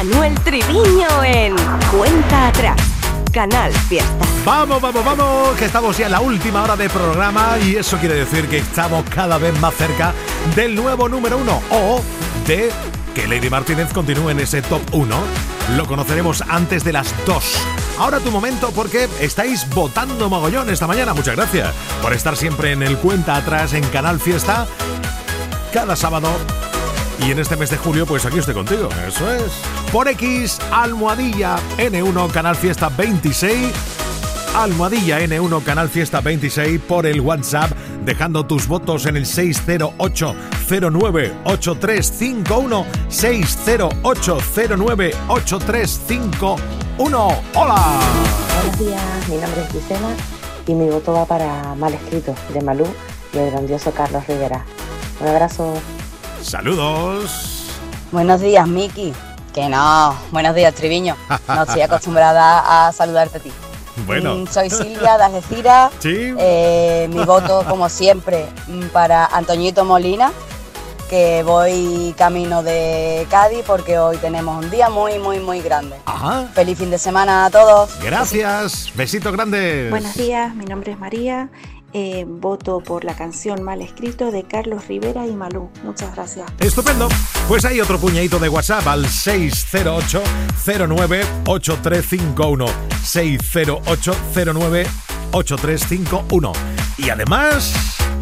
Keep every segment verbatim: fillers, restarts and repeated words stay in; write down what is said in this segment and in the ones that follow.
Manuel Triviño en Cuenta Atrás, Canal Fiesta. Vamos, vamos, vamos, que estamos ya en la última hora de programa y eso quiere decir que estamos cada vez más cerca del nuevo número uno o de que Lady Martínez continúe en ese top uno. Lo conoceremos antes de las dos. Ahora tu momento porque estáis votando mogollón esta mañana. Muchas gracias por estar siempre en el Cuenta Atrás en Canal Fiesta cada sábado. Y en este mes de julio, pues aquí estoy contigo. Eso es. Por X, almohadilla ene uno, Canal Fiesta veintiséis. Almohadilla ene uno, Canal Fiesta veintiséis. Por el WhatsApp, dejando tus votos en el seis cero ocho cero nueve ocho tres cinco uno. seis cero ocho cero nueve ocho tres cinco uno. ¡Hola! Buenos días, mi nombre es Gisela y mi voto va para Mal Escrito, de Malú y el grandioso Carlos Rivera. Un abrazo. Saludos. Buenos días, Miki. Que no. Buenos días, Triviño. No estoy acostumbrada a saludarte a ti. Bueno. Mm, soy Silvia de Algeciras. Sí. Eh, mi voto, como siempre, para Antoñito Molina, que voy camino de Cádiz porque hoy tenemos un día muy, muy, muy grande. Ajá. Feliz fin de semana a todos. Gracias. Besitos grandes. Buenos días, mi nombre es María. Eh, voto por la canción Mal Escrito de Carlos Rivera y Malú. Muchas gracias. Estupendo. Pues hay otro puñadito de WhatsApp al seis cero ocho cero nueve ocho tres cinco uno. seis cero ocho cero nueve ocho tres cinco uno. Y además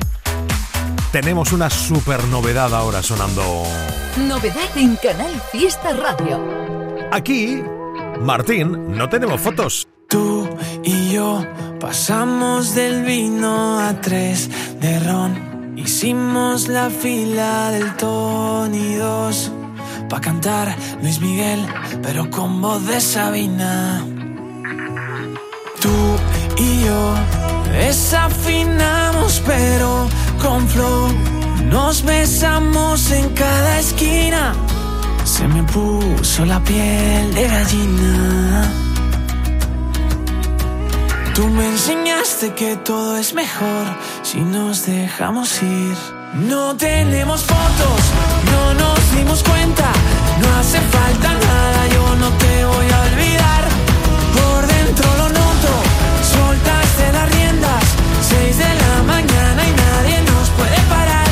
tenemos una super novedad ahora sonando. Novedad en Canal Fiesta Radio. Aquí, Martín, no tenemos fotos. Tú y yo pasamos del vino a tres de ron. Hicimos la fila del Tony dos pa' cantar Luis Miguel, pero con voz de Sabina. Tú y yo desafinamos, pero con flow. Nos besamos en cada esquina. Se me puso la piel de gallina. Tú me enseñaste que todo es mejor si nos dejamos ir. No tenemos fotos, no nos dimos cuenta. No hace falta nada, yo no te voy a olvidar. Por dentro lo noto, soltaste las riendas. Seis de la mañana y nadie nos puede parar.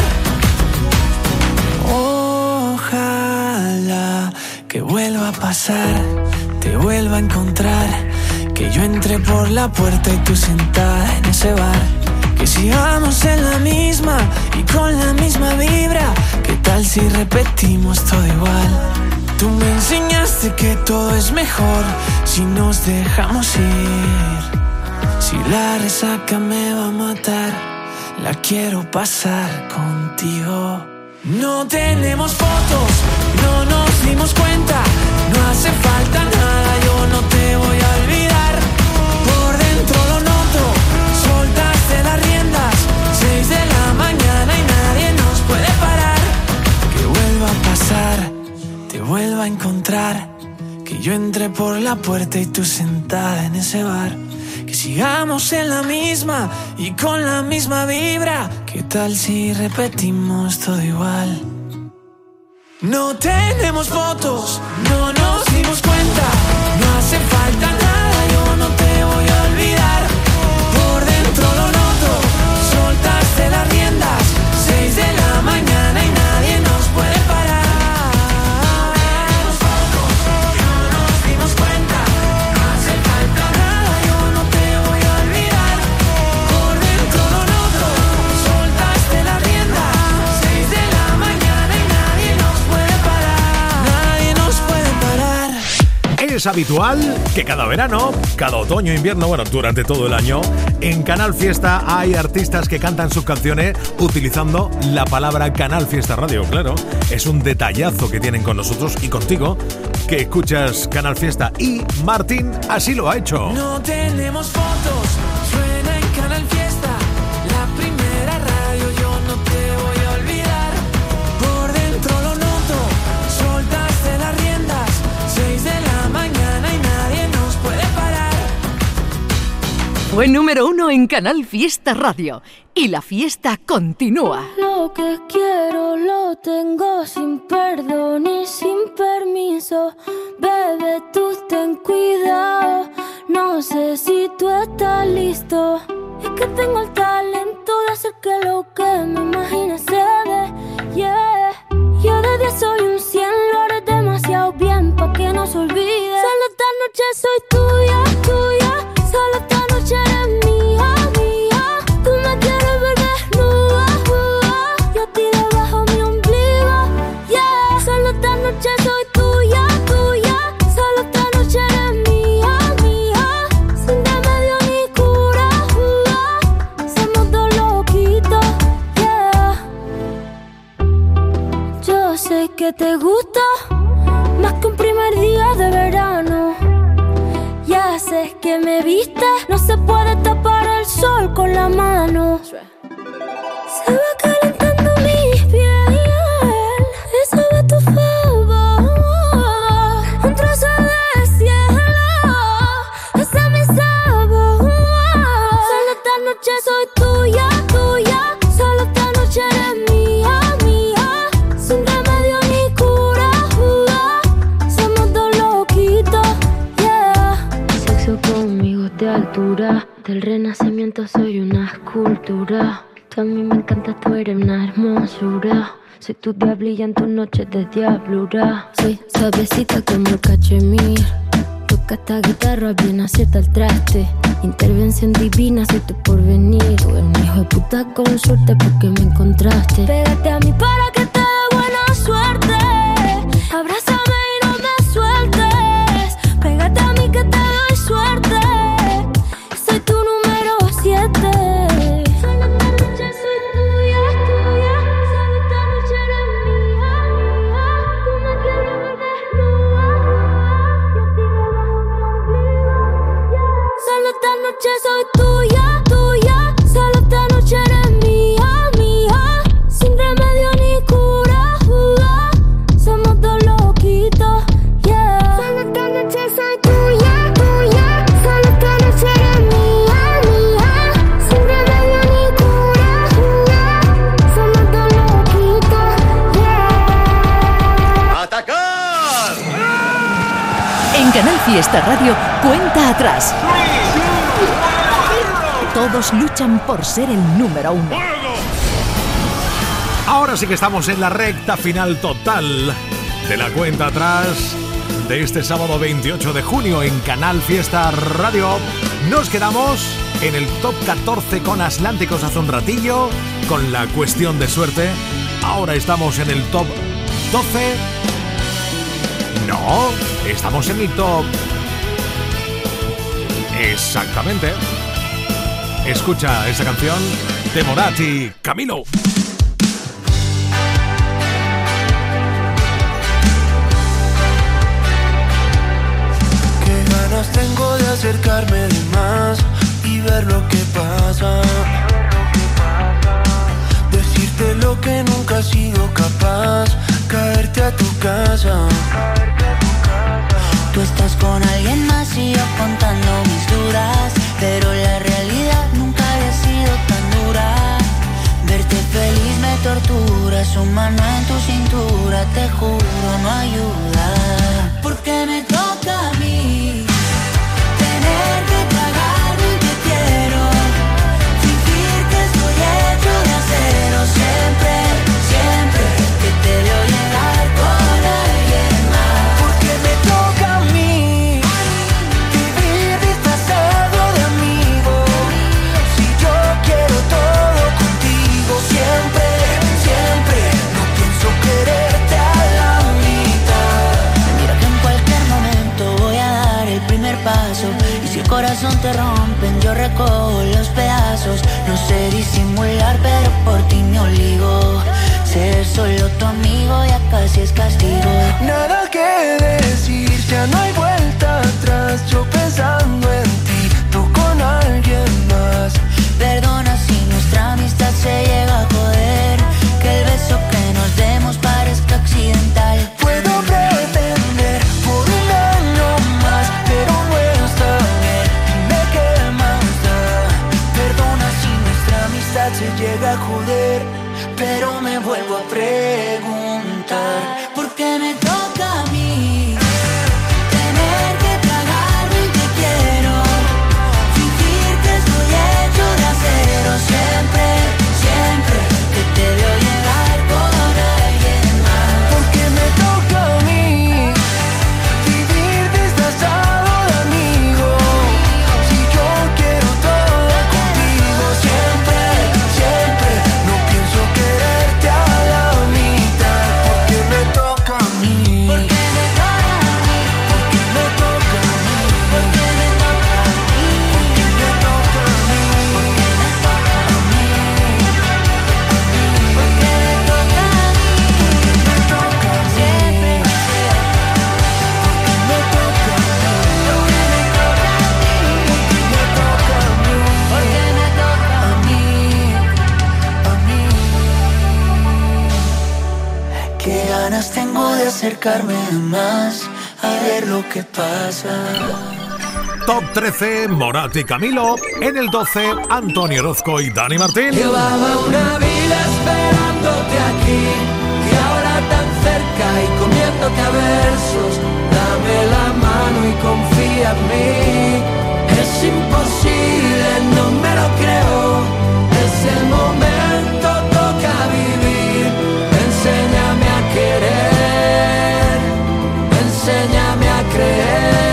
Ojalá que vuelva a pasar, te vuelva a encontrar. Que yo entré por la puerta y tú sentada en ese bar. Que sigamos en la misma y con la misma vibra. ¿Qué tal si repetimos todo igual? Tú me enseñaste que todo es mejor si nos dejamos ir. Si la resaca me va a matar, la quiero pasar contigo. No tenemos fotos, no nos dimos cuenta. No hace falta nada, yo no te voy a olvidar. Por dentro lo noto, soltaste las riendas. Seis de la mañana y nadie nos puede parar. Que vuelva a pasar, te vuelva a encontrar. Que yo entré por la puerta y tú sentada en ese bar. Que sigamos en la misma y con la misma vibra. ¿Qué tal si repetimos todo igual? No tenemos fotos, no nos dimos cuenta. No hace falta nada, yo no te voy a olvidar. Por dentro lo noto, soltaste las riendas. Seis de la mañana y nadie nos puede parar. No tenemos fotos, no nos dimos cuenta. No hace falta nada, yo no te voy a olvidar. Por dentro lo noto, soltaste las riendas. Seis de la mañana y nadie nos puede parar. Nadie nos puede parar. Es habitual que cada verano, cada otoño, invierno, bueno, durante todo el año, en Canal Fiesta hay artistas que cantan sus canciones utilizando la palabra Canal Fiesta Radio. Claro, es un detallazo que tienen con nosotros y contigo, que escuchas Canal Fiesta. Y Martín así lo ha hecho. No tenemos fotos, suena en Canal Fiesta. La primera radio, yo no te voy a olvidar. Por dentro lo noto, soltaste las riendas. Seis de la mañana y nadie nos puede parar. Fue número uno en Canal Fiesta Radio y la fiesta continúa. Lo que quiero lo tengo sin perdón y sin permiso. Bebé, tú ten cuidado. No sé si tú estás listo. Es que tengo el talento de hacer que lo que me imagine se dé. Yeah. Yo de diez soy un cien, lo haré demasiado bien pa' que no se olvide. Solo esta noche soy tuya, tuya. Solo esta noche eres mía, mía. Tú me quieres ver desnuda, uh, yo a ti debajo mi ombligo, yeah. Solo esta noche soy tuya, tuya. Solo esta noche eres mía, mía. Sin remedio ni cura, uh, somos dos loquitos, yeah. Yo sé que te gusta más que un primer día de verano. Ya sé que me viste, no se puede tapar el sol con la mano. Se va calentando mi piel, eso de tu favor. Un trozo de cielo, ese es mi sabor. Solo esta noche soy tuya, tuya. Solo esta noche eres mía, mía. Sin remedio ni cura, uh, somos dos loquitos, yeah. Sexo conmigo de altura, del renacimiento soy una escultura. Tú a mí me encanta, tú eres una hermosura. Soy tu diablilla en tus noches de diablura. Soy suavecita como el cachemir. Toca esta guitarra bien acierta el traste. Intervención divina, soy tu porvenir. Tú eres un hijo de puta con suerte porque me encontraste. Pégate a mí para que te dé buena suerte. Abrázame y no me sueltes. Pégate a mí que te doy suerte. Soy tu número siete. Solo esta noche soy tuya, tuya. Solo esta noche eres mía, mía. Tú me quieres ver desnuda, yo a ti debajo mi ombligo, yeah. Solo esta noche soy tuya, tuya. Solo esta noche eres mía, mía. Sin remedio ni cura, uh, somos dos loquitos, yeah. Solo esta noche soy tuya, tuya. Solo esta noche eres mía, mía. Sin remedio ni cura, uh, somos dos loquitos, yeah. ¡Atacar! En Canal Fiesta Radio, cuenta atrás. Todos luchan por ser el número uno. Ahora sí que estamos en la recta final total de la cuenta atrás de este sábado veintiocho de junio en Canal Fiesta Radio. Nos quedamos en el top catorce con Atlánticos hace un ratillo, con la cuestión de suerte. Ahora estamos en el top doce. No, estamos en el top... Exactamente. Escucha esa canción de Morat y Camilo. Qué ganas tengo de acercarme de más y ver lo que pasa. Decirte lo que nunca he sido capaz, caerte a tu casa. Tú estás con alguien más y yo contando mis dudas, pero la realidad nunca había sido tan dura. Verte feliz me tortura, su mano en tu cintura, te juro no ayuda. Porque me toca a mí tener que tragar mi que quiero, fingir que estoy hecho de acero. Siempre, siempre que te veo llegar con alguien más. Porque me toca a mí vivir disfrazado de amigo. Si yo quiero todo contigo, siempre, siempre no pienso quererte a la mitad. Mira que en cualquier momento voy a dar el primer paso, y si el corazón te rompen yo recojo los pedazos. No sé disimular pero por ti me obligo. Ser solo tu amigo ya casi es castigo. Nada que decir, ya no hay vuelta atrás. Yo pensando en ti, tú con alguien más. Perdona si nuestra amistad se llega a joder, que el beso que nos demos parezca accidental. Puedo pretender por un año más, pero no está bien. Dime qué más da. Qué ganas tengo de acercarme más a ver lo que pasa. Top trece, Morat y Camilo. En el doce, Antonio Orozco y Dani Martín. Llevaba una vida esperándote aquí, y ahora tan cerca y comiéndote a versos. Dame la mano y confía en mí. Es imposible, no me lo creo. Es el momento, toca vivir. Enséñame a querer, enséñame a creer.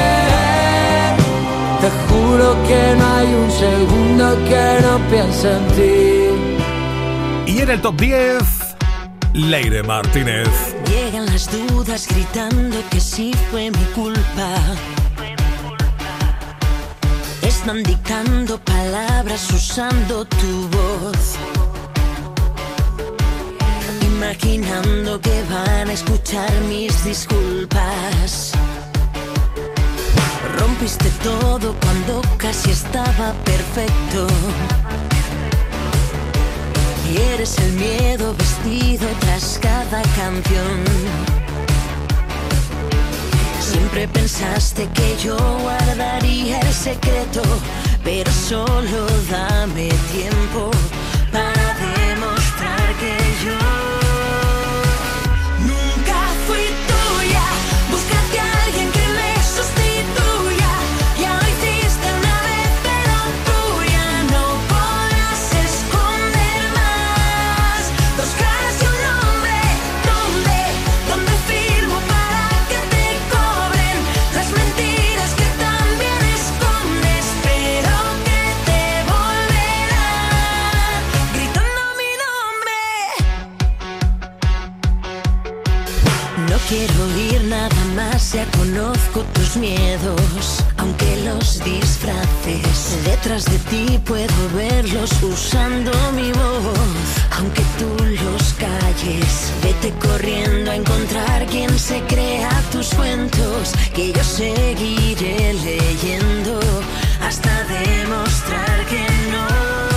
Te juro que no hay un segundo que no piense en ti. Y en el top diez, Leire Martínez. Llegan las dudas gritando que sí fue mi culpa. Están dictando palabras usando tu voz, imaginando que van a escuchar mis disculpas. Rompiste todo cuando casi estaba perfecto. Y eres el miedo vestido tras cada canción. Siempre pensaste que yo guardaría el secreto, pero solo dame tiempo para demostrar que yo nunca fui tuya. Búscate a alguien que me sustituya. Ya lo hiciste una vez, pero tuya no podrás esconder más. Dos caras y un nombre, ¿dónde? ¿Dónde firmo para que te cobren las mentiras que también escondes, pero que te volverán gritando mi nombre? No quiero oír nada más, ya conozco tus miedos, aunque los disfraces. Detrás de ti puedo verlos usando mi voz, aunque tú los calles. Vete corriendo a encontrar quien se crea tus cuentos, que yo seguiré leyendo hasta demostrar que no.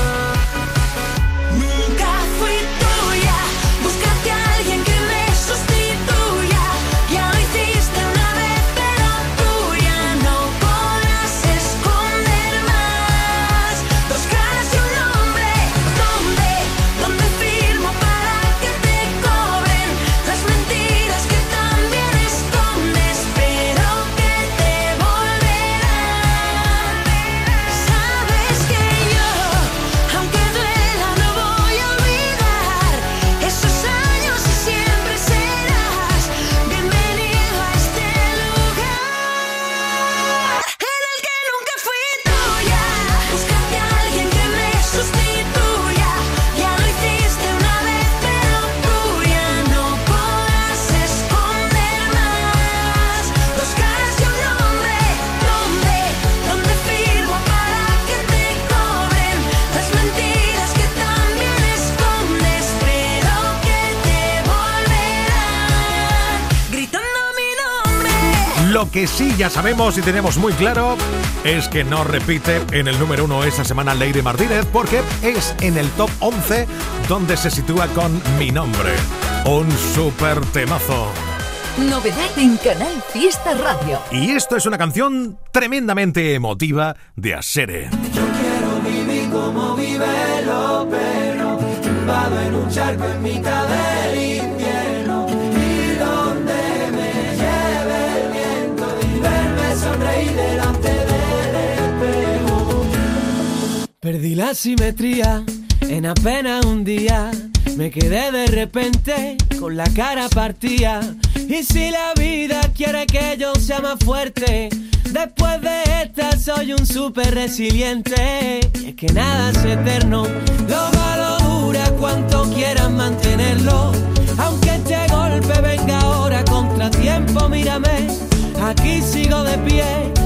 Nunca fui tuya. Búscate a alguien que me sustituya. Ya lo hiciste una vez, pero tuya no podrás esconder más. Dos caras y un nombre, ¿dónde? ¿Dónde firmo para que te cobren las mentiras que también escondes, pero que te volverán? Sabes que yo, aunque duela, no voy a olvidar esos años y siempre serás bienvenido a este lugar en el que nunca fui tuya. Búscate a alguien que me sustituya. Ya lo hiciste una vez, pero tuya no podrás esconder más. Dos caras y un nombre, ¿dónde? ¿Dónde firmo para que te cobren las mentiras que también escondes, pero que te volverán gritando mi nombre? Lo que sí ya sabemos y tenemos muy claro es que no repite en el número uno esta semana Leire Martínez, porque es en el top once donde se sitúa con Mi Nombre. Un súper temazo. Novedad en Canal Fiesta Radio. Y esto es una canción tremendamente emotiva de Asere. Yo quiero vivir como vive los perros, tumbado en un charco en mitad del invierno, y donde me lleve el viento, y verme sonreír delante del espejo. Perdí la simetría en apenas un día, me quedé de repente con la cara partida. Y si la vida quiere que yo sea más fuerte, después de esta soy un súper resiliente. Y es que nada es eterno, lo malo dura cuanto quieras mantenerlo. Aunque este golpe venga ahora contratiempo, mírame, aquí sigo de pie,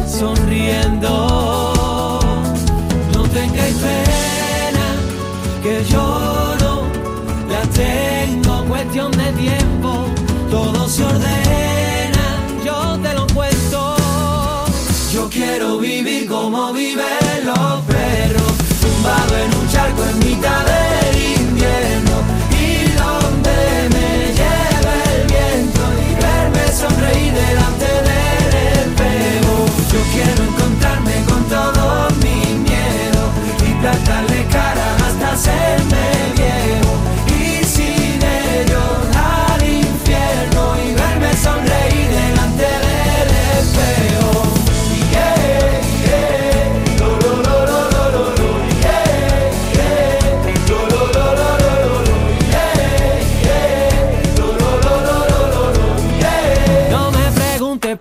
sonriendo. No tengáis pena, que yo no la tengo, cuestión de tiempo. Todo se ordena, yo te lo cuento. Yo quiero vivir como viven los perros, tumbado en un charco en mitad del invierno, y donde me lleve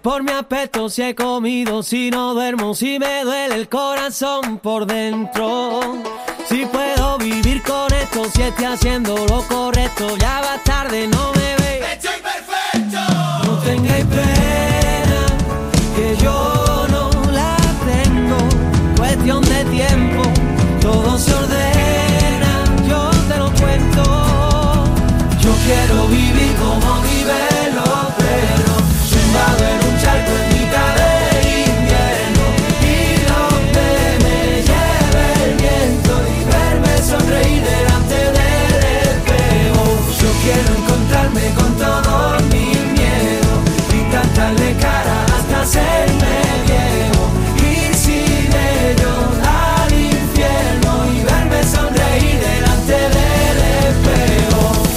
por mi aspecto, si he comido, si no duermo, si me duele el corazón por dentro. Si puedo vivir con esto, si estoy haciendo lo correcto, ya va tarde, no me veis. ¡Estoy perfecto! No tengáis pena, que yo no la tengo. Cuestión de tiempo, todo se ordena, yo te lo cuento. Yo quiero vivir como viven los perros, zumbado en un charco en mitad de invierno, y donde me lleve el viento y verme sonreír delante del espejo. Yo quiero encontrarme con todos mis miedos y cantarle cara hasta hacerme viejo, ir sin ellos al infierno y verme sonreír delante del espejo.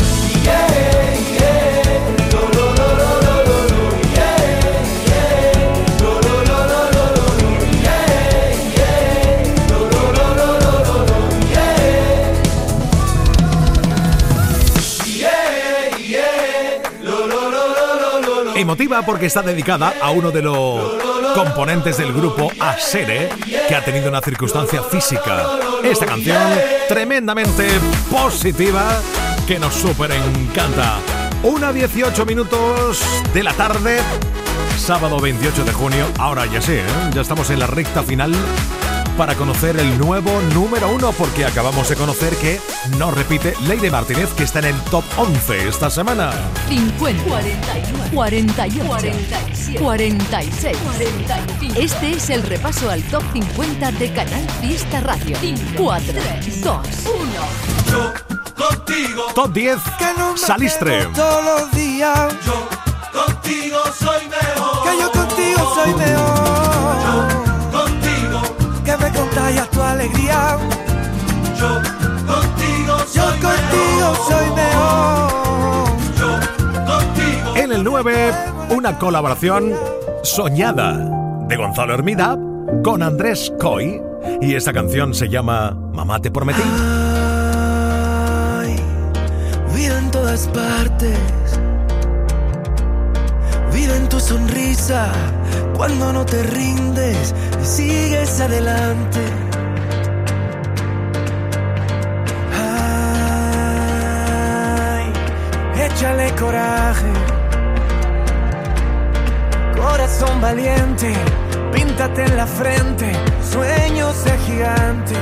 Emotiva porque está dedicada a uno de los componentes del grupo Asere, que ha tenido una circunstancia física. Esta canción tremendamente positiva que nos súper encanta. Una dieciocho minutos de la tarde, sábado veintiocho de junio. Ahora ya sé, ¿eh? Ya estamos en la recta final para conocer el nuevo número uno, porque acabamos de conocer que no repite Lady Martínez, que está en el top once esta semana. cincuenta, cuarenta y ocho, cuarenta y seis. Este es el repaso al top cincuenta de Canal Fiesta Radio. cuatro, dos, uno. Yo contigo. Top diez, no Salistre. Todos los días. Yo contigo soy mejor. Que yo contigo soy mejor. Yo contigo. Que me contagias tu alegría. Yo contigo soy Yo contigo mejor. soy mejor. Yo contigo. En el nueve, una colaboración soñada de Gonzalo Hermida con Andrés Coy, y esta canción se llama Mamá te prometí. Ay, vida en todas partes. Vida en tu sonrisa cuando no te rindes y sigues adelante. Ay, échale coraje, corazón valiente, píntate en la frente, sueños de gigante.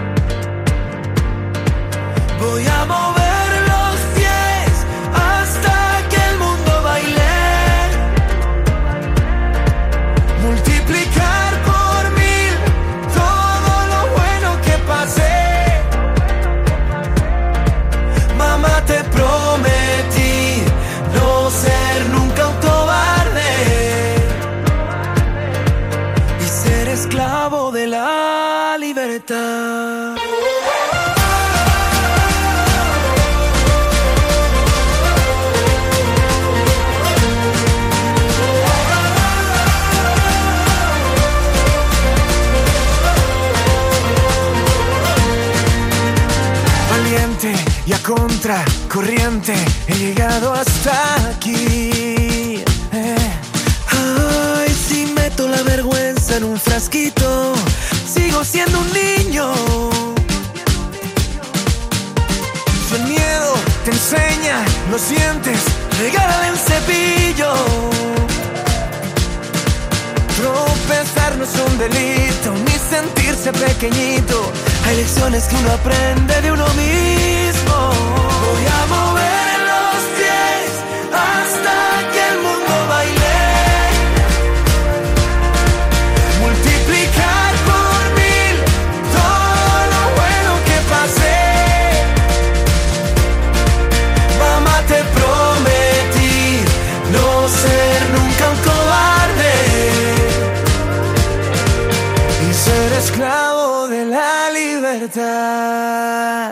Voy a mover los pies hasta que el mundo baile. Multiplicar por mil todo lo bueno que pasé. Mamá, te prometí no ser nunca un cobarde y ser esclavo de la libertad. Y a contra corriente he llegado hasta aquí. eh. Ay, si meto la vergüenza en un frasquito, sigo siendo un niño. Si el miedo te enseña los dientes, regálale un cepillo. Tropezar no es un delito, ni sentirse pequeñito. Hay lecciones que uno aprende de uno mismo. Voy a mover los pies hasta que el mundo baile. Multiplicar por mil todo lo bueno que pasé. Mamá, te prometí no ser nunca un cobarde y ser esclavo de la libertad.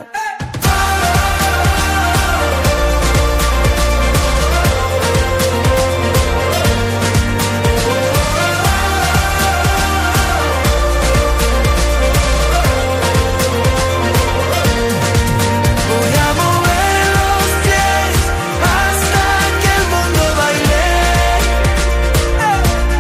Voy a mover los pies hasta que el mundo baile.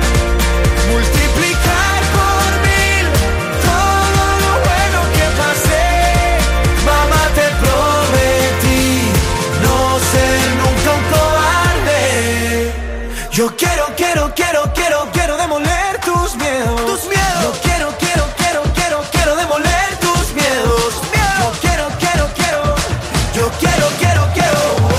quiero, quiero, quiero, quiero demoler tus miedos. Tus miedos. Yo quiero, quiero, quiero, quiero, quiero demoler tus miedos. Yo quiero, quiero, quiero, yo quiero, quiero, quiero.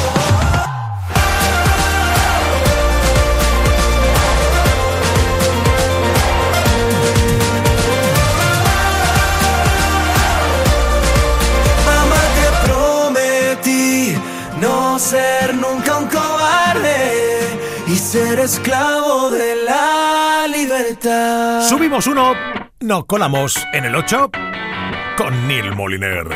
Mamá, te prometí no ser nunca un cobarde y ser esclavo de la libertad. Subimos uno, nos colamos en el ocho con Neil Moliner.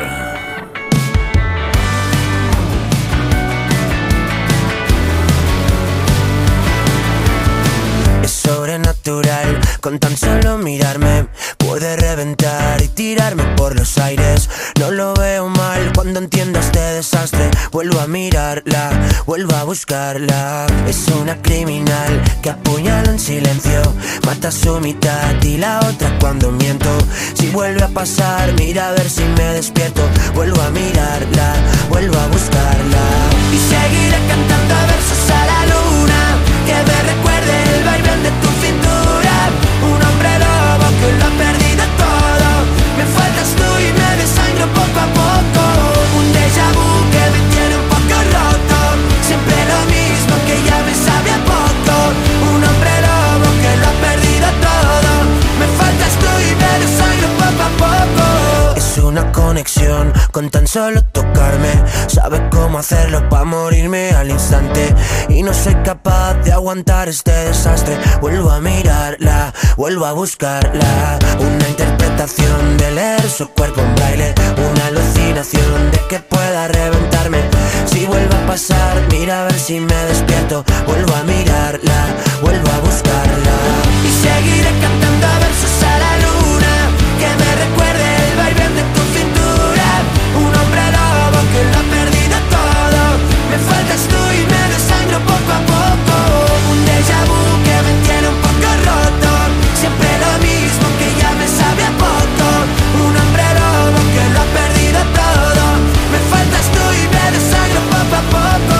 Es sobrenatural, con tan solo mirarme puede reventar y tirarme por los aires. No lo veo mal cuando entiendo este desastre. Vuelvo a mirarla, vuelvo a buscarla. Es una criminal que apuñala en silencio, mata a su mitad y la otra cuando miento. Si vuelve a pasar, mira a ver si me despierto. Vuelvo a mirarla, vuelvo a buscarla. Y seguiré cantando versos a la luna, que me recuerde el vaivén de tu cintura. Un hombre lobo que lo ha perdido todo. Me faltas tú y me desangro poco a poco. Un déjà vu que me tiene un poco roto. Siempre lo mismo que ya me sabe a poco. Un hombre lobo que lo ha perdido todo. Me faltas tú y me desangro poco a poco. Es una conexión con tan solo tocarme. Sabe cómo hacerlo para morirme al instante. Y no soy capaz de aguantar este desastre. Vuelvo a mirarla, vuelvo a buscarla. Una interpretación de leer su cuerpo en braille. Una alucinación de que pueda reventarme. Si vuelve a pasar, mira a ver si me despierto. Vuelvo a mirarla, vuelvo a buscarla. Y seguiré cantando versos a la luna, que me recuerde el vaivén de tu cintura. Un hombre lobo que lo ha perdido todo. Me faltas tú y me desangro poco a poco. Un déjà vu que me tiene un poco roto. Siempre lo mismo que ya me sabe a poco. Un hombre lobo que lo ha perdido todo. Me faltas tú y me desangro poco a poco.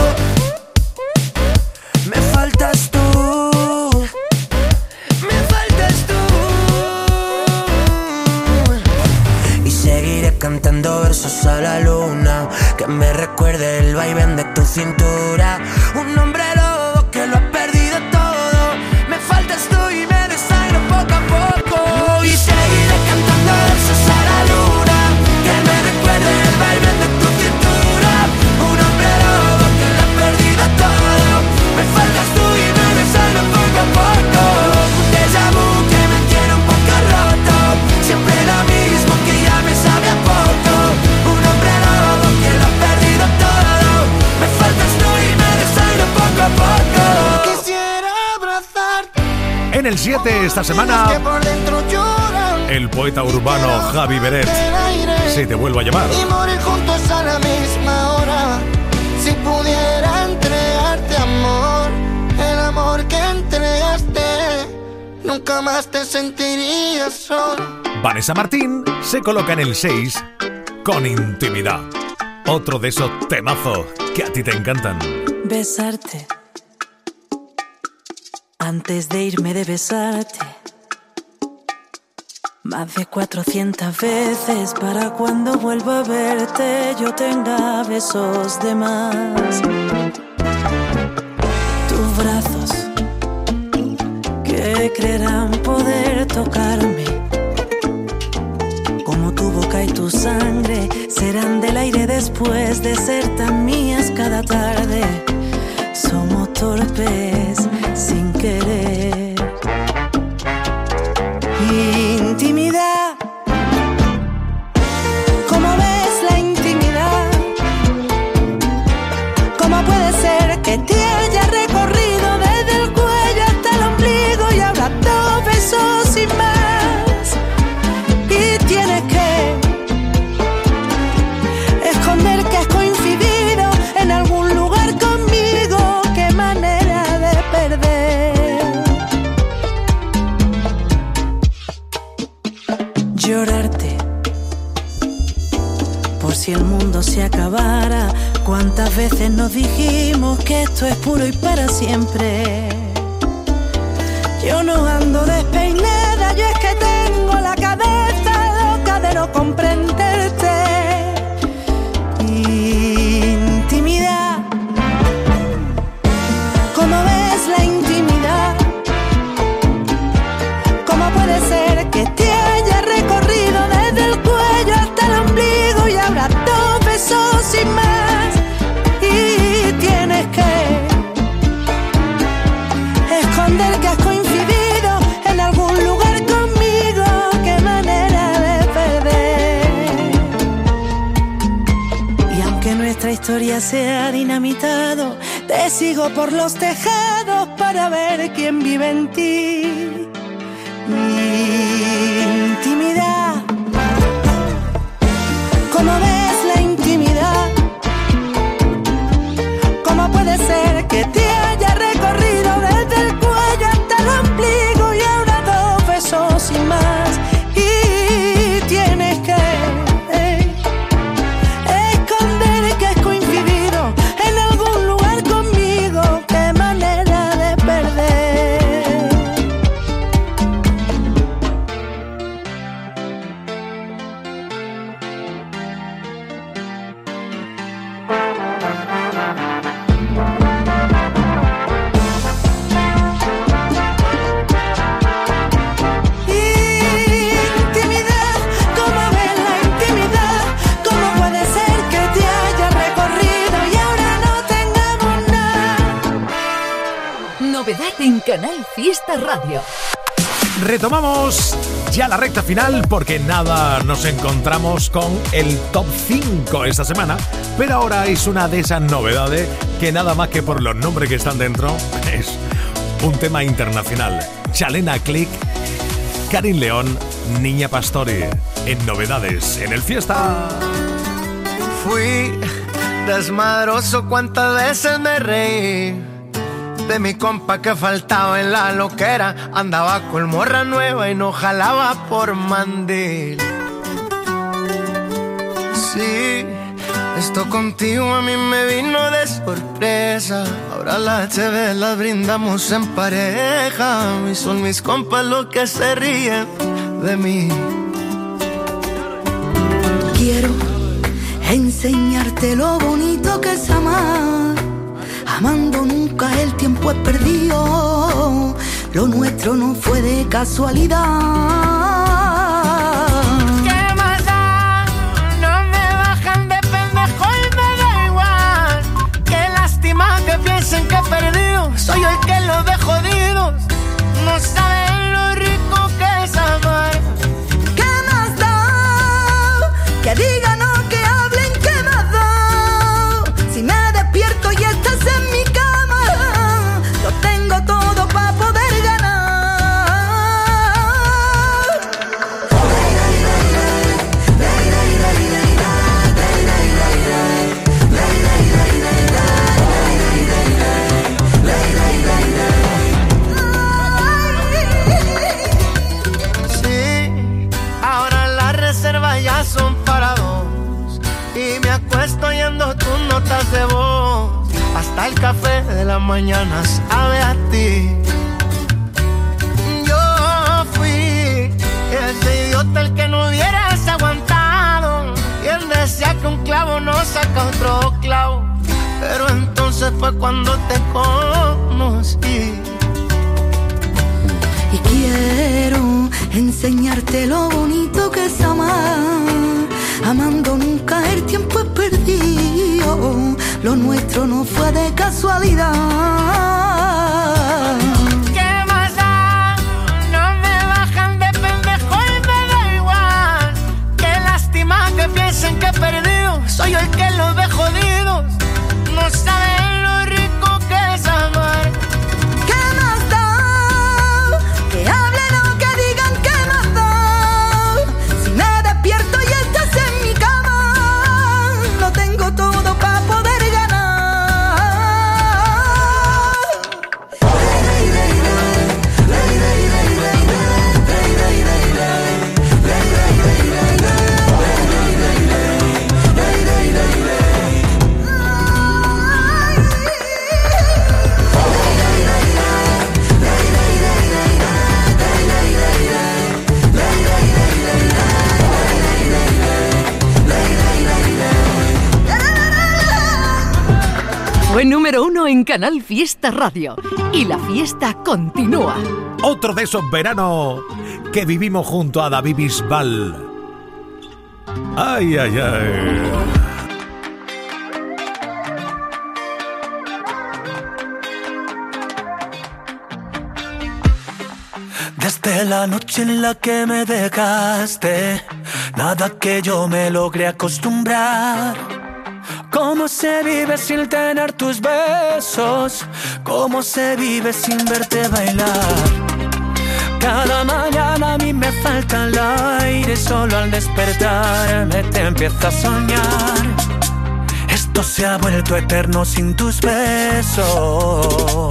Me faltas tú. Me faltas tú. Y seguiré cantando versos a la luna, que me recuerde el vaivén de tu cintura. Un hombre lobo que lo ha perdido todo. Me faltas tú y me desangro poco a poco. Y seguiré cantando versos a la luna, que me recuerde el vaivén de tu cintura. Un hombre lobo que lo ha perdido todo. Me faltas tú y me desangro poco a poco. Un déjà vu que me tiene un poco roto. Siempre lo mismo que ya me sabe a poco. Un hombre lobo que lo ha perdido todo. Me faltas tú y me desangro poco a poco. Quisiera abrazarte. En el siete esta semana, el poeta urbano Javi Beret. Si te vuelvo a llamar. Y morir juntos a la misma hora. Si pudiera entregarte amor, el amor que entregaste, nunca más te sentirías solo. Vanessa Martín se coloca en el seis con Intimidad. Otro de esos temazos que a ti te encantan. Besarte. Antes de irme de besarte. Más de cuatrocientas veces para cuando vuelva a verte yo tenga besos de más. Tus brazos que creerán poder tocarme, como tu boca y tu sangre serán del aire después de ser tan mías cada tarde. Somos torpes sin querer. Intimidad. ¿Cómo ves la intimidad? ¿Cómo puede ser que te haya recorrido desde el cuello hasta el ombligo y ahora dos besos sin más? Y tienes que esconder que has coincidido en algún lugar conmigo. Qué manera de perder. Llorarte por si el mundo se acabara. Cuántas veces nos dijimos que esto es puro y para siempre. Yo no ando despeinada, yo es que tengo la cabeza loca de no comprenderte. Intimidad, ¿cómo ves la intimidad? ¿Cómo puede ser que te haya recorrido desde el cuello hasta el ombligo y habrá dos besos sin más? Y tienes que esconder que has coincidido en algún lugar conmigo. Qué manera de perder. Y aunque nuestra historia sea dinamitado, te sigo por los tejados para ver quién vive en ti. Intimidad, ¿cómo ves la intimidad? ¿Cómo puede ser que te haya recorrido desde el cuello hasta el ombligo y ahora dos besos sin más? Y tienes que eh, esconder que has coincidido en algún lugar conmigo. Qué manera de perder. Intimidad, ¿cómo ves la intimidad? ¿Cómo puede ser que te haya recorrido y ahora no tengamos nada? Novedad en Canal Fiesta Radio. Retomamos ya la recta final porque nada nos encontramos con el top cinco esta semana, pero ahora es una de esas novedades que nada más que por los nombres que están dentro es un tema internacional. Chalena Click, Karin León, Niña Pastori, en novedades en el Fiesta. Fui desmadroso, cuántas veces me reí de mi compa que faltaba en la loquera. Andaba con morra nueva y no jalaba por mandil. Sí, esto contigo a mí me vino de sorpresa. Ahora las cheves las brindamos en pareja y son mis compas los que se ríen de mí. Quiero enseñarte lo bonito que es amar. Amando nunca el tiempo es perdido. Lo nuestro no fue de casualidad. ¿Qué más da? No me bajan de pendejo y me da igual. Qué lástima que piensen que he perdido. Soy yo el que los ve jodidos. No saben lo rico que es amar. ¿Qué más da? Que digan o que hablen, ¿qué más da? Si me despierto y estás en mi cama, lo tengo todo para poder ganar. Sí, ahora las reservas ya son para dos y me acuesto oyendo tus notas de voz. Hasta el café de la mañana sabe a ti. Yo fui ese idiota el que no hubieras aguantado. Y él decía que un clavo no saca otro clavo. Pero entonces fue cuando te conocí. Y quiero enseñarte lo bonito que es amar. Amando nunca el tiempo es perdido. Lo nuestro no fue de casualidad. ¿Qué más da? No me bajan de pendejo y me da igual. Qué lástima que piensen que he perdido. Soy yo el que los ve jodidos. No saben lo rico que es amar. ¿Qué más da? Que hablen o que digan, ¿qué más da? Si me despierto y estás en mi cama, lo tengo todo para poder ganar. Fue número uno en Canal Fiesta Radio. Y la fiesta continúa. Otro de esos veranos que vivimos junto a David Bisbal. Ay, ay, ay. Desde la noche en la que me dejaste, nada que yo me logré acostumbrar. ¿Cómo se vive sin tener tus besos? ¿Cómo se vive sin verte bailar? Cada mañana a mí me falta el aire, solo al despertarme te empiezo a soñar. Esto se ha vuelto eterno sin tus besos.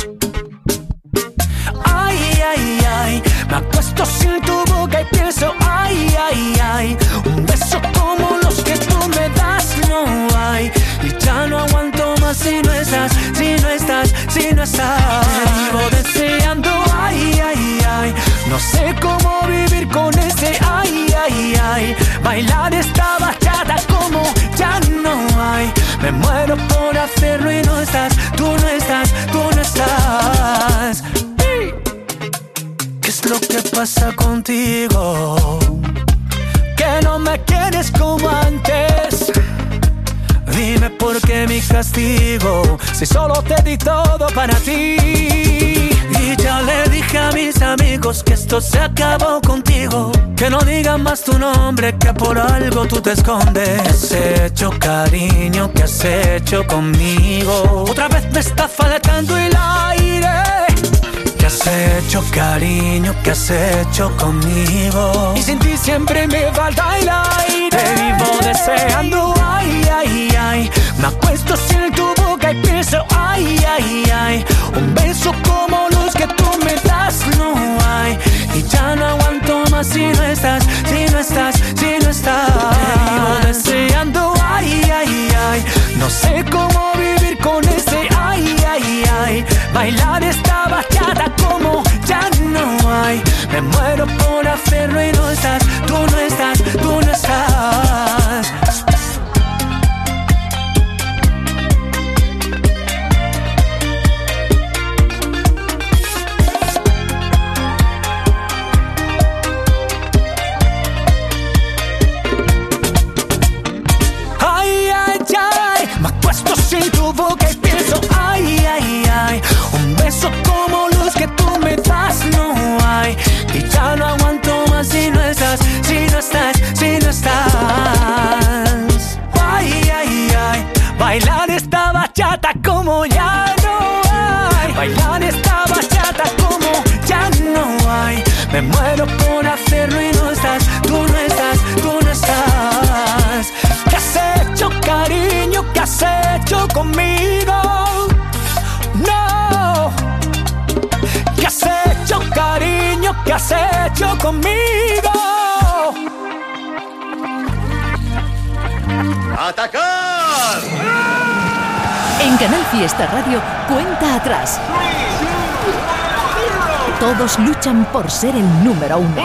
Ay, ay, ay, me acuesto sin tu boca y pienso, ay, ay, ay, un beso como los que tú me das no hay. Y ya no aguanto más si no estás, si no estás, si no estás. Te vivo deseando, ay, ay, ay, no sé cómo vivir con ese, ay, ay, ay. Bailar esta bachata como ya no hay. Me muero por hacerlo y no estás, tú no estás, tú no estás. ¿Qué es lo que pasa contigo? Que no me quieres como antes. Dime por qué mi castigo, si solo te di todo para ti. Y ya le dije a mis amigos que esto se acabó contigo. Que no digan más tu nombre, que por algo tú te escondes. ¿Qué has hecho, cariño? ¿Qué has hecho conmigo? Otra vez me está faltando el aire. ¿Qué has hecho, cariño? ¿Qué has hecho conmigo? Y sin ti siempre me falta el aire. Te vivo deseando, ay, ay, ay. Me acuesto sin tu boca y pienso, ay, ay, ay. Un beso como los que tú me das no hay. Y ya no aguanto más si no estás, si no estás, si no estás. Te vivo deseando, ay, ay, ay. No sé cómo vivir con ese, ay, ay, ay. Bailar esta bachata como ya no hay. Me muero por hacerlo y no estás, tú no estás, tú no estás. Ay, ay, ay, me acuesto sin tu boca y pienso, ay, ay, ay. Un beso como los que tú me das no hay. Y ya no aguanto más si no estás, si no estás, si no estás. Ay, ay, ay, bailar esta bachata como ya no hay. Bailar esta bachata como ya no hay. Me muero por hacerlo y no estás, tú no estás, tú no estás. ¿Qué has hecho, cariño? ¿Qué has hecho conmigo? No. ¿Qué has hecho, cariño? ¿Qué has hecho conmigo? ¡Atacar! En Canal Fiesta Radio, cuenta atrás. Todos luchan por ser el número uno.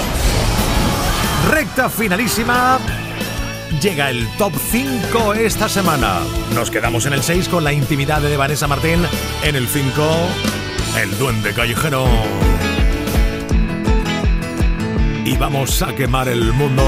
Recta finalísima. Llega el top cinco esta semana. Nos quedamos en el seis con la intimidad de Vanessa Martín. En el cinco, el duende callejero. Y vamos a quemar el mundo.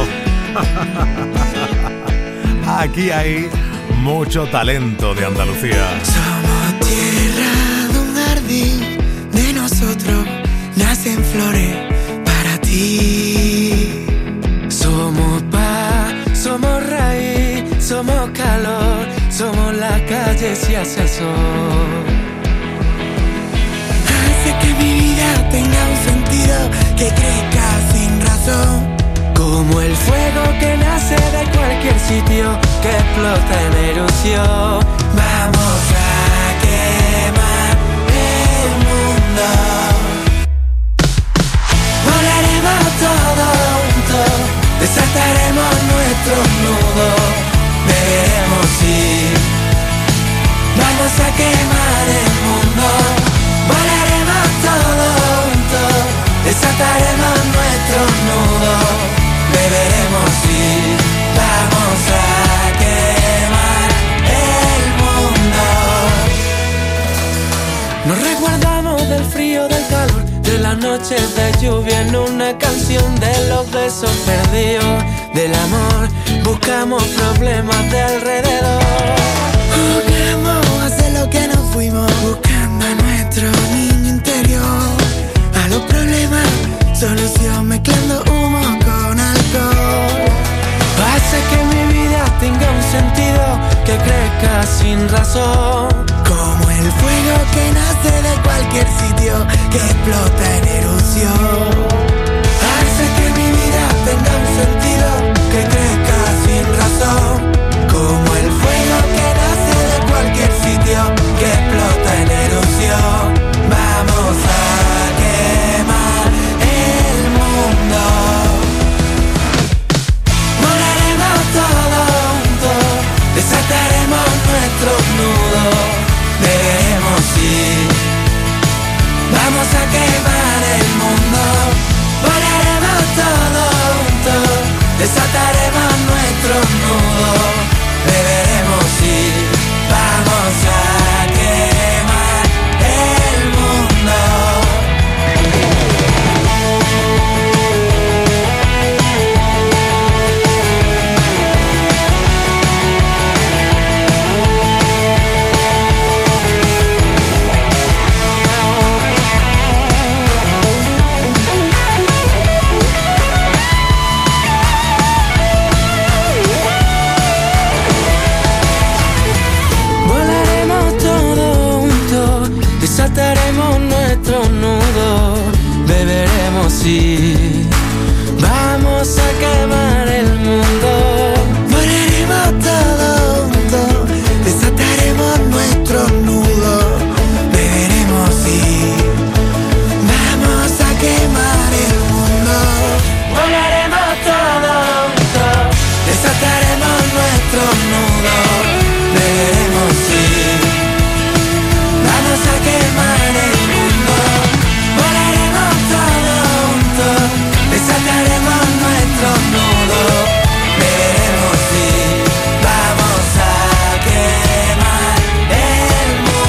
Aquí hay mucho talento de Andalucía. Somos tierra de un jardín, de nosotros nacen flores para ti. Somos paz, somos raíz, somos calor, somos la calle si hace el sol. Hace que mi vida tenga un sentido, que crezca sin razón. Como el fuego que nace de cualquier sitio, que explota en erupción. Vamos a quemar el mundo. Volaremos todos juntos, desataremos nuestros nudos. Debemos ir, vamos a quemar el mundo. Volaremos todos juntos, desataremos nuestros nudos. Deberemos ir, vamos a quemar el mundo. las noches de lluvia en una canción de los besos perdidos. Del amor buscamos problemas de alrededor. Jugamos a hacer lo que no fuimos, buscando a nuestro niño interior. A los problemas, solución mezclando humo con alcohol. Hace que mi vida tenga un sentido, que crezca sin razón. Como el fuego que nace de cualquier sitio, que explota en erupción. Hace que mi vida tenga un sentido, que crezca sin razón. Como el fuego que nace de cualquier sitio, que explota en erupción. Vamos a quemar el mundo. Volaremos todos juntos, desataremos nuestros nudos. Veremos si vamos a quemar el mundo. Volaremos todos juntos, desataremos nuestros nudos. Veremos si vamos a quemar el mundo. Desataremos nuestros nudos, beberemos y vamos a quemar el mundo. Volaremos todos juntos, desataremos nuestros nudos, beberemos y vamos a quemar el mundo. Volaremos todos juntos, desataremos nuestros nudos, beberemos y vamos a quemar el mundo. Volaremos todos juntos, desataremos nuestros nudos, beberemos y vamos a quemar el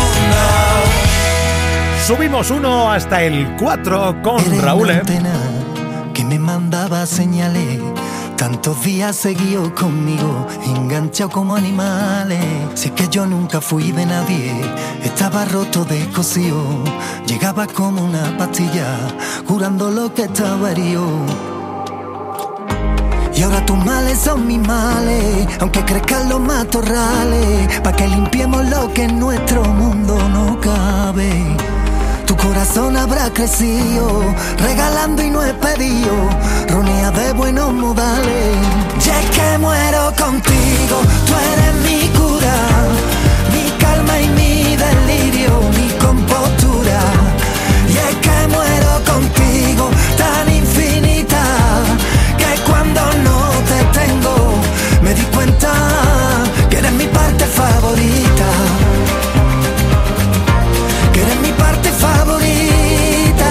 mundo. Subimos uno hasta el cuatro con Eres Raúl. la ¿eh? antena que me mandaba señales. Tantos días seguidos conmigo, enganchado como animales. Si es que yo nunca fui de nadie, estaba roto, descosido. Llegaba como una pastilla, curando lo que estaba herido. Y ahora tus males son mis males, aunque crezcan los matorrales, pa' que limpiemos lo que en nuestro mundo no cabe. Tu corazón habrá crecido, regalando y no es pedido, ronea de buenos modales. Y es que muero contigo, tú eres mi cura, mi calma y mi delirio, mi compostura. Y es que muero contigo, tan infinita, que cuando no te tengo, me di cuenta que eres mi parte favorita. Que eres mi parte favorita.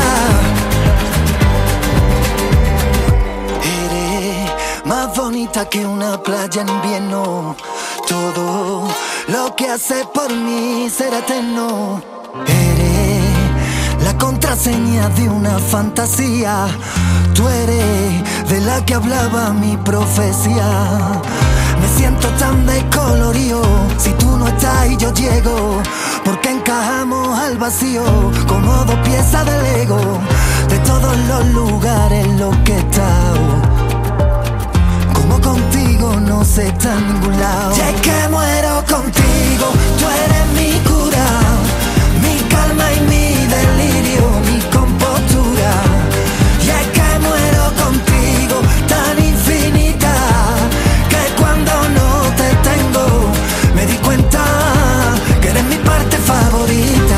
Eres más bonita que una playa en invierno. Todo lo que haces por mí será eterno. Eres la contraseña de una fantasía. Tú eres de la que hablaba mi profecía. Me siento tan descolorido, si tú no estás y yo llego, porque encajamos al vacío como dos piezas de Lego. De todos los lugares en los que he estado, como contigo no se está en ningún lado. Y es que muero contigo, tú eres mi cura, mi calma y mi delirio, mi compostura. Y es que muero contigo, tan infinita, que cuando no te tengo, me di cuenta que eres mi parte favorita.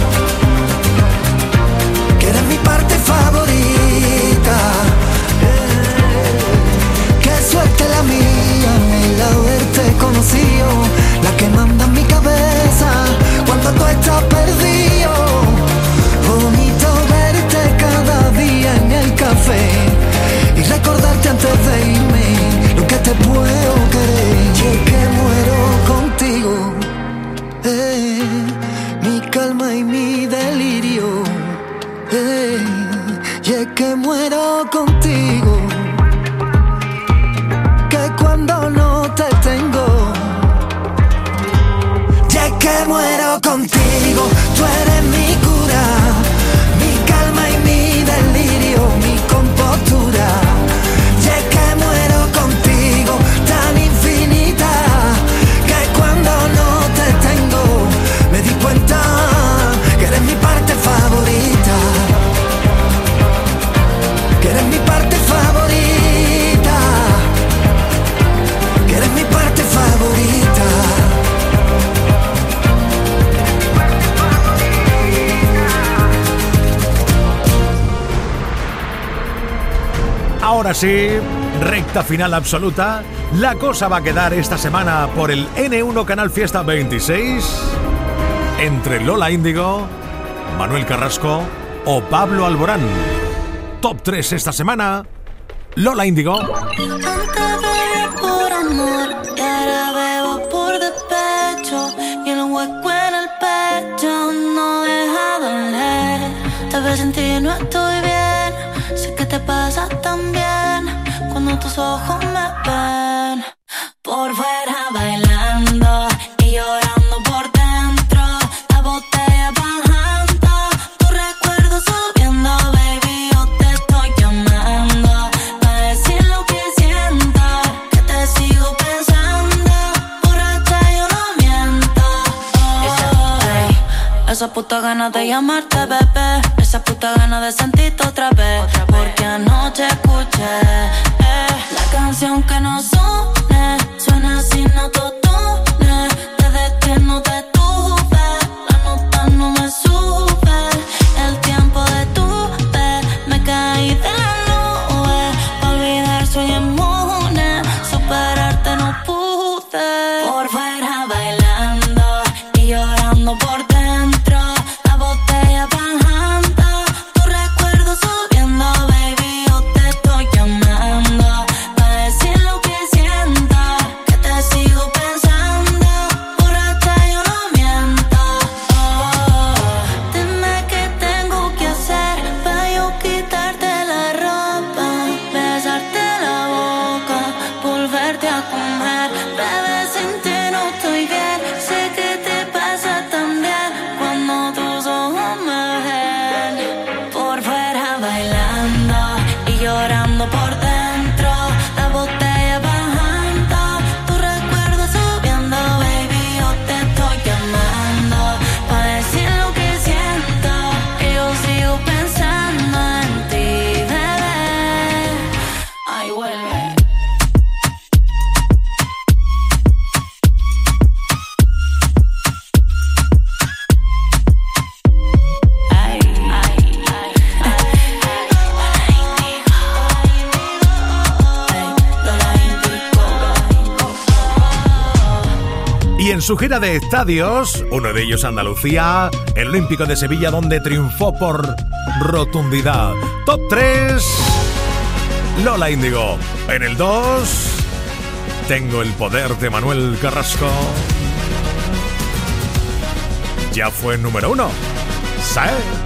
Que eres mi parte favorita. Eh, qué suerte la mía, el haberte conocido, la que manda en mi cabeza cuando tú estás perdido. Bonito verte cada día en el café y recordarte antes de irme lo que te puedo querer. Y es que muero contigo, eh, mi calma y mi delirio, eh. Y es que muero contigo, que cuando no te tengo. Y es que muero contigo, tú eres mi cura, mi calma y mi delirio, mi compostura. Y es que muero contigo, tan infinita, que cuando no te tengo me di cuenta que eres mi parte favorita, que eres mi parte favorita, que eres mi parte favorita. Ahora sí, recta final absoluta. La cosa va a quedar esta semana por el N uno Canal Fiesta veintiséis entre Lola Índigo, Manuel Carrasco o Pablo Alborán. Top tres esta semana, Lola Índigo. Antes bebía por amor y ahora bebo por despecho. Y el hueco en el pecho no deja doler. Tal vez sin ti no estoy bien. Sé que te pasa también cuando tus ojos me ven. Por fuera bailando y llorando por dentro. La botella bajando, tu recuerdo subiendo, baby. Yo te estoy llamando para decir lo que siento, que te sigo pensando. Borracha yo no miento. Oh, hey. Esa puta ganas de llamarte, bebé. Esa puta ganas de sentirte otra vez. Porque anoche escuché eh, la canción que nos une. Suena sin autotune. Desde que no te tuve, la nota no me sube. El tiempo detuve, me caí de la nube. Pa' olvidar soy inmune, superarte no pude. Por fuera bailando y llorando por dentro. La botella bajando, tu recuerdo subiendo, baby. Yo te estoy llamando para decir lo que siento, que te sigo pensando. Borracha yo no miento. Oh, dime qué tengo que hacer para yo quitarte la ropa, besarte la boca, volverte a comer. Bebé, sin ti no estoy bien. Sé que te pasa también cuando tus ojos me ven. Por fuera bailando y llorando por dentro. La botella bajando, tu recuerdo subiendo, baby. Yo te estoy llamando para decir lo que siento, que yo sigo pensando en ti, bebé. Ay, vuelve. Y en su gira de estadios, uno de ellos Andalucía, el Olímpico de Sevilla, donde triunfó por rotundidad. Top tres, Lola Índigo. En el dos, Tengo el poder de Manuel Carrasco. Ya fue número uno. ¿Sí?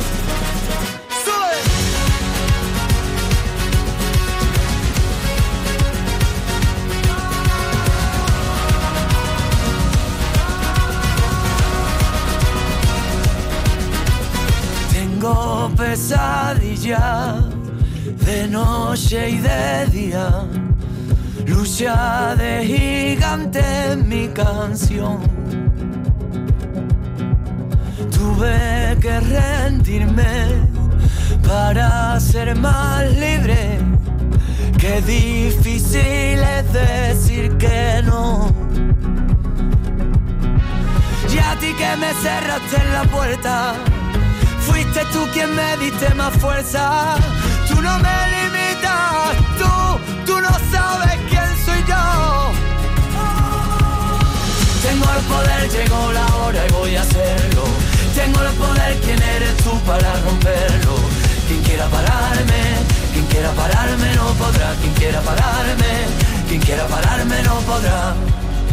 Tengo pesadilla de noche y de día, lucha de gigante en mi canción. Tuve que rendirme para ser más libre. Qué difícil es decir que no. Y a ti que me cerraste en la puerta, fuiste tú quien me diste más fuerza. Tú no me limitas, tú, tú no sabes quién soy yo. Tengo el poder, llegó la hora y voy a hacerlo. Tengo el poder, ¿quién eres tú para romperlo? Quien quiera pararme, quien quiera pararme no podrá. Quien quiera pararme, quien quiera pararme no podrá.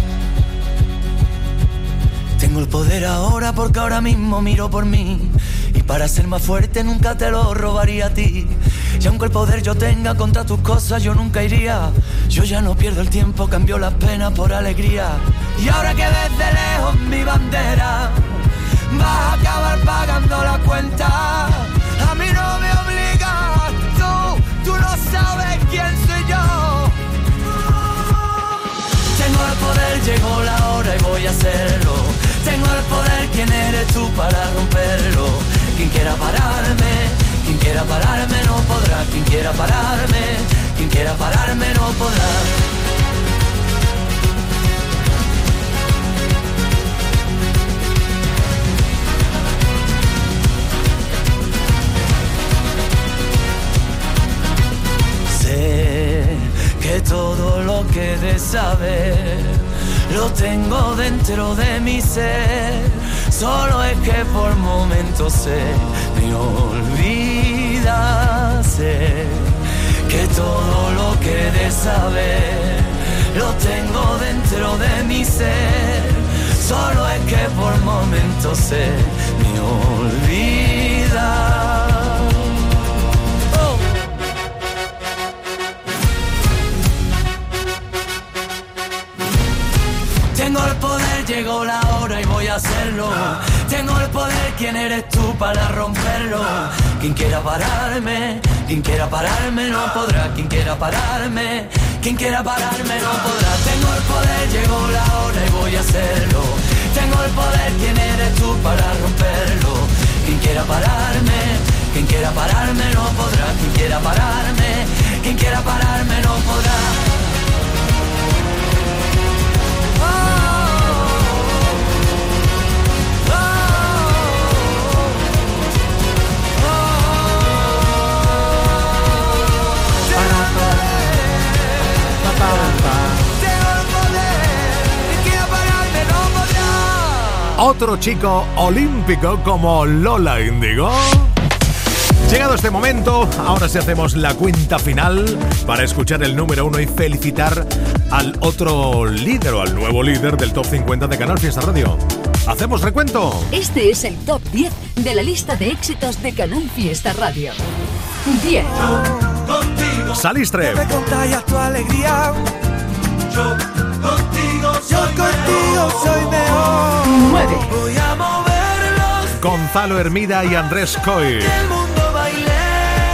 Tengo el poder ahora porque ahora mismo miro por mí Y para ser más fuerte nunca te lo robaría a ti. Y aunque el poder yo tenga contra tus cosas, yo nunca iría. Yo ya no pierdo el tiempo, cambio las penas por alegría. Y ahora que desde lejos mi bandera, vas a acabar pagando la cuenta. A mí no me obligas, tú, tú no sabes quién soy yo. Tengo el poder, llegó la hora y voy a hacerlo. Tengo el poder, ¿quién eres tú para romperlo? Quien quiera pararme, quien quiera pararme no podrá. Quien quiera pararme, quien quiera pararme no podrá. Que todo lo que de saber lo tengo dentro de mi ser. Solo es que por momentos se me olvida. Sé que todo lo que de saber lo tengo dentro de mi ser. Solo es que por momentos se me olvida. Tengo el poder, llegó la hora y voy a hacerlo. Tengo el poder, ¿quién eres tú para romperlo? Quien quiera pararme, quien quiera pararme no podrá. Quien quiera pararme, quien quiera pararme no podrá. Tengo el poder, llegó la hora y voy a hacerlo. Tengo el poder, ¿quién eres tú para romperlo? Quien quiera pararme, quien quiera pararme no podrá. Quien quiera pararme, quien quiera pararme no podrá. Otro chico olímpico como Lola Índigo. Llegado este momento, ahora sí hacemos la cuenta final para escuchar el número uno y felicitar al otro líder o al nuevo líder del Top cincuenta de Canal Fiesta Radio. ¿Hacemos recuento? Este es el Top diez de la lista de éxitos de Canal Fiesta Radio. diez. Salistre. Me contagias tu alegría. Yo contigo soy, Yo contigo soy mejor. nueve. Voy a moverlos. Gonzalo Hermida y Andrés Coy. El mundo bailé.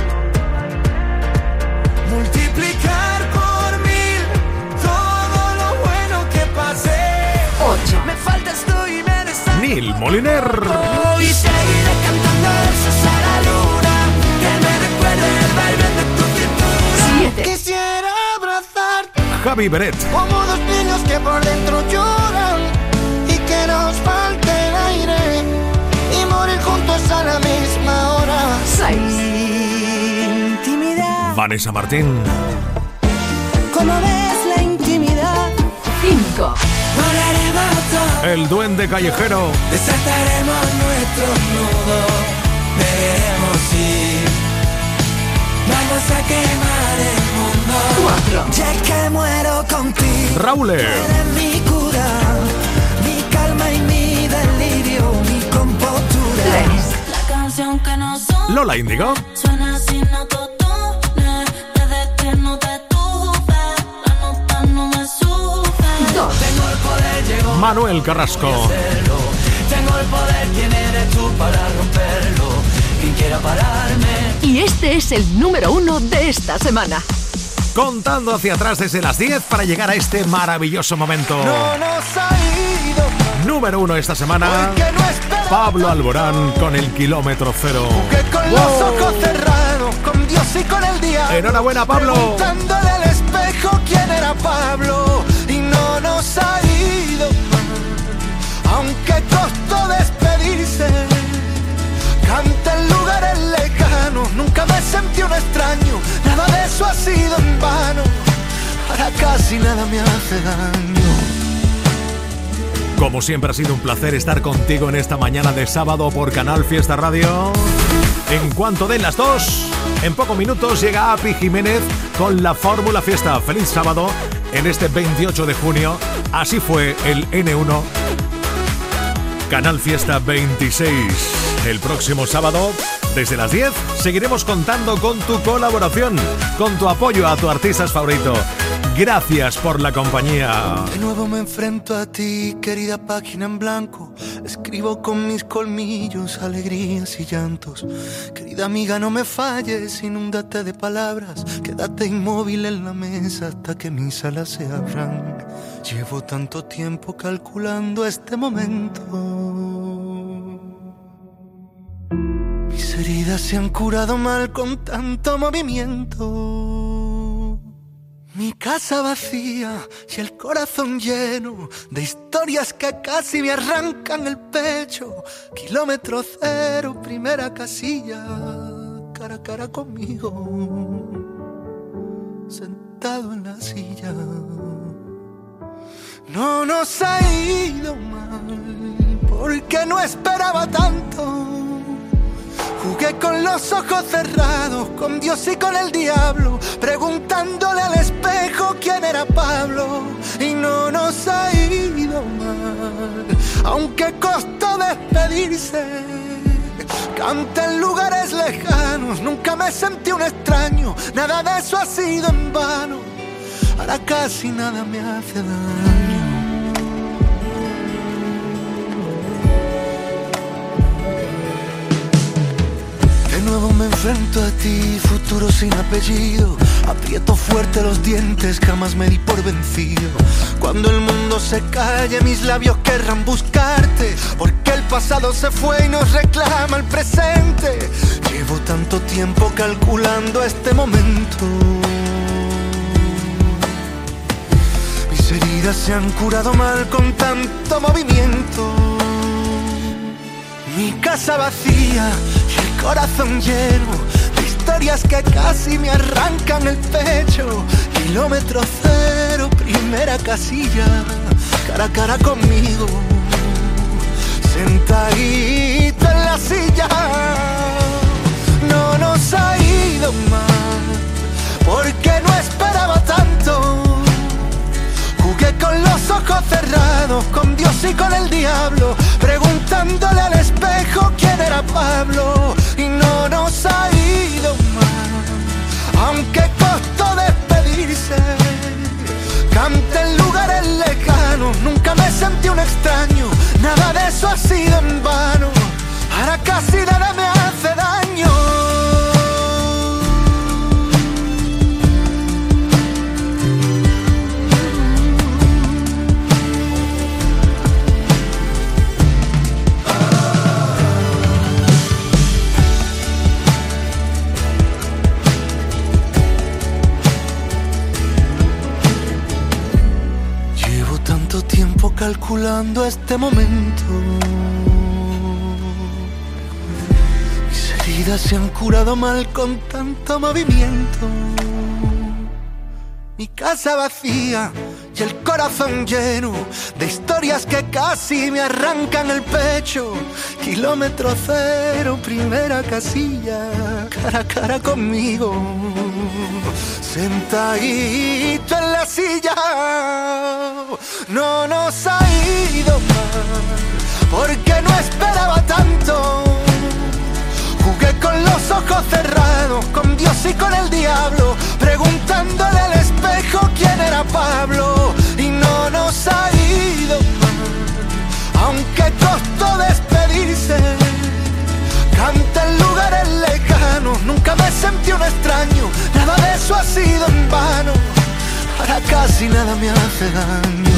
Multiplicar por mil todo lo bueno que pasé. ocho. Me faltas tú y me deshago. Neil Moliner. Y seguiré cantando versos a la luna que me recuerde el baile de tu cintura. siete. Quisiera abrazarte Javi Beret. como dos niños que por dentro lloran y que nos falte el aire y morir juntos a la misma hora. seis. Intimidad, Vanessa Martín. como ves la intimidad. cinco. Volaremos todo, El duende callejero. desataremos nuestros nudos, veremos ir, vamos a quemar el mundo. cuatro. Ya que muero contigo. Raúl. Eres mi cura, mi calma y mi delirio, mi compostura. tres. La canción que no son Lola Índigo. suena sin autotune. Desde que no te tuve, la nota no me sube. dos. Tengo el poder, llegó Manuel Carrasco. hacerlo. Tengo el poder, ¿quién eres tú para romperlo? Quien quiera pararme. Y este es el número uno de esta semana. Contando hacia atrás desde las diez para llegar a este maravilloso momento. No nos ha ido mal, Número uno esta semana. porque no esperaba Pablo Alborán con el kilómetro cero. que con los ojos cerrados, con Dios y con el día. Enhorabuena, Pablo. Preguntándole al espejo quién era Pablo y no nos ha ido mal, aunque costó despedirse. Canta en lugares lejanos, nunca me sentí un extraño, nada de eso ha sido en vano, ahora casi nada me hace daño. Como siempre ha sido un placer estar contigo en esta mañana de sábado por Canal Fiesta Radio. En cuanto den las dos, en pocos minutos llega Api Jiménez con la Fórmula Fiesta. Feliz sábado en este veintiocho de junio. Así fue el N uno Canal Fiesta veintiséis. El próximo sábado, desde las diez, seguiremos contando con tu colaboración, con tu apoyo a tu artista favorito. Gracias por la compañía. De nuevo me enfrento a ti, querida página en blanco. Escribo con mis colmillos alegrías y llantos. Querida amiga, no me falles, inúndate de palabras. Quédate inmóvil en la mesa hasta que mis alas se abran. Llevo tanto tiempo calculando este momento. Mis heridas se han curado mal con tanto movimiento. Mi casa vacía y el corazón lleno de historias que casi me arrancan el pecho. Kilómetro cero, primera casilla, cara a cara conmigo, sentado en la silla. No nos ha ido mal, porque no esperaba tanto. Jugué con los ojos cerrados, con Dios y con el diablo, preguntándole al espejo quién era Pablo. Y no nos ha ido mal, aunque costó despedirse. Canté en lugares lejanos, nunca me sentí un extraño. Nada de eso ha sido en vano, ahora casi nada me hace daño. De nuevo me enfrento a ti, futuro sin apellido. Aprieto fuerte los dientes, jamás me di por vencido. Cuando el mundo se calle, mis labios querrán buscarte, porque el pasado se fue y nos reclama el presente. Llevo tanto tiempo calculando este momento. Mis heridas se han curado mal con tanto movimiento. Mi casa vacía y el corazón lleno de historias que casi me arrancan el pecho. Kilómetro cero, primera casilla, cara a cara conmigo, sentadito en la silla. No nos ha ido mal, porque no esperaba tanto. Jugué con los ojos cerrados, con Dios y con el diablo, preguntándole al espejo quién era Pablo. Y no nos ha ido mal, aunque costó despedirse. Canté en lugares lejanos, nunca me sentí un extraño. Nada de eso ha sido en vano, ahora casi nada me hace daño. Calculando este momento. Mis heridas se han curado mal con tanto movimiento. Mi casa vacía y el corazón lleno de historias que casi me arrancan el pecho. Kilómetro cero, primera casilla, cara a cara conmigo, sentadito en la silla. No nos ha ido mal, porque no esperaba tanto. Jugué con los ojos cerrados, con Dios y con el diablo, preguntándole al espejo quién era Pablo. Y no nos ha ido mal, aunque costó despedirse. Canté en lugares lejanos, nunca me sentí un extraño. Nada de eso ha sido en vano, ahora casi nada me hace daño.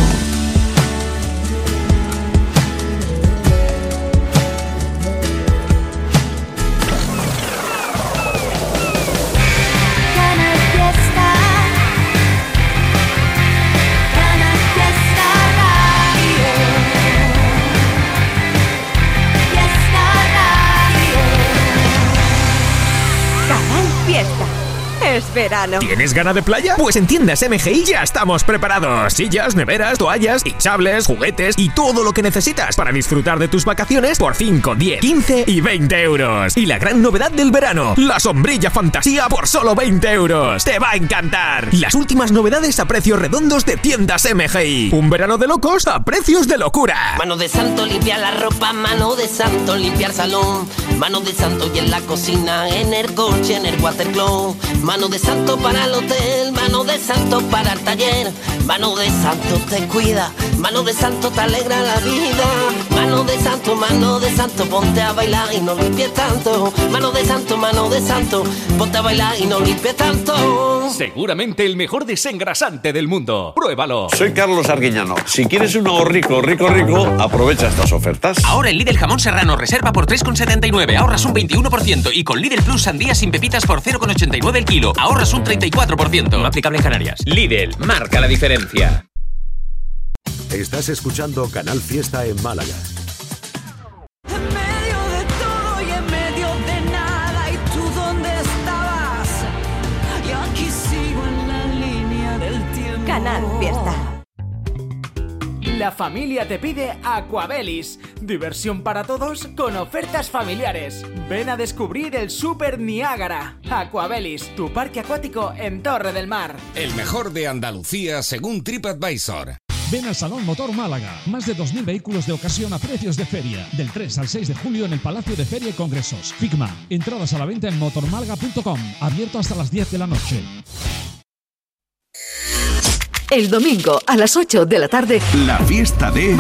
Es verano. ¿Tienes ganas de playa? Pues en Tiendas M G I ya estamos preparados. Sillas, neveras, toallas, hinchables, juguetes y todo lo que necesitas para disfrutar de tus vacaciones por cinco, diez, quince y veinte euros. Y la gran novedad del verano, la sombrilla fantasía por solo veinte euros. ¡Te va a encantar! Las últimas novedades a precios redondos de Tiendas M G I. Un verano de locos a precios de locura. Mano de santo limpiar la ropa, mano de santo limpiar salón, mano de santo y en la cocina, en el coche, en el watercloak, mano de santo para el hotel, mano de santo para el taller, mano de santo te cuida, mano de santo te alegra la vida, mano de santo, mano de santo, ponte a bailar y no limpies tanto, mano de santo, mano de santo, ponte a bailar y no limpies tanto. Seguramente el mejor desengrasante del mundo. Pruébalo. Soy Carlos Arguiñano. Si quieres uno rico, rico, rico, aprovecha estas ofertas. Ahora en Lidl jamón serrano reserva por tres con setenta y nueve, ahorras un veintiuno por ciento, y con Lidl Plus sandía sin pepitas por cero con ochenta y nueve el kilo, ahorras un treinta y cuatro por ciento. No aplicable en Canarias. Lidl, marca la diferencia. Estás escuchando Canal Fiesta en Málaga. En medio de todo y en medio de nada, ¿y tú dónde estabas? Y aquí sigo en la línea del tiempo. Canal Fiesta. La familia te pide Aquabelis. Diversión para todos con ofertas familiares. Ven a descubrir el Super Niágara. Aquabelis, tu parque acuático en Torre del Mar. El mejor de Andalucía según TripAdvisor. Ven al Salón Motor Málaga. Más de dos mil vehículos de ocasión a precios de feria. Del tres al seis de julio en el Palacio de Feria y Congresos. Figma. Entradas a la venta en motor málaga punto com. Abierto hasta las diez de la noche. El domingo a las ocho de la tarde. La fiesta de...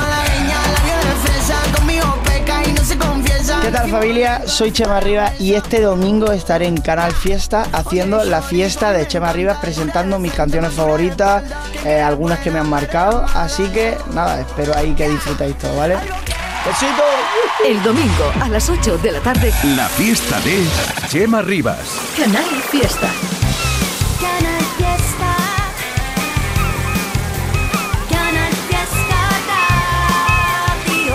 ¿Qué tal, familia? Soy Chema Rivas y este domingo estaré en Canal Fiesta haciendo la fiesta de Chema Rivas, presentando mis canciones favoritas, eh, algunas que me han marcado. Así que nada, espero ahí que disfrutéis todo, ¿vale? ¡Besito! El domingo a las ocho de la tarde. La fiesta de Chema Rivas. Canal Fiesta. Canal Fiesta. Canal Fiesta Radio.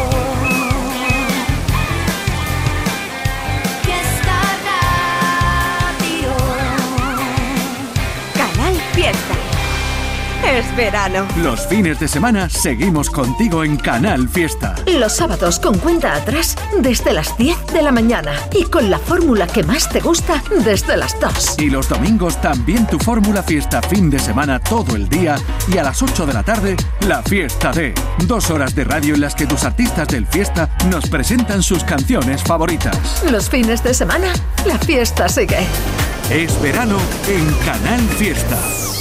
Fiesta Radio. Canal Fiesta. Es verano. Los fines de semana seguimos contigo en Canal Fiesta. Los sábados con cuenta atrás desde las diez de la mañana y con la fórmula que más te gusta desde las dos. Y los domingos también tu fórmula fiesta fin de semana todo el día, y a las ocho de la tarde la fiesta de dos horas de radio en las que tus artistas del fiesta nos presentan sus canciones favoritas. Los fines de semana la fiesta sigue. Es verano en Canal Fiesta.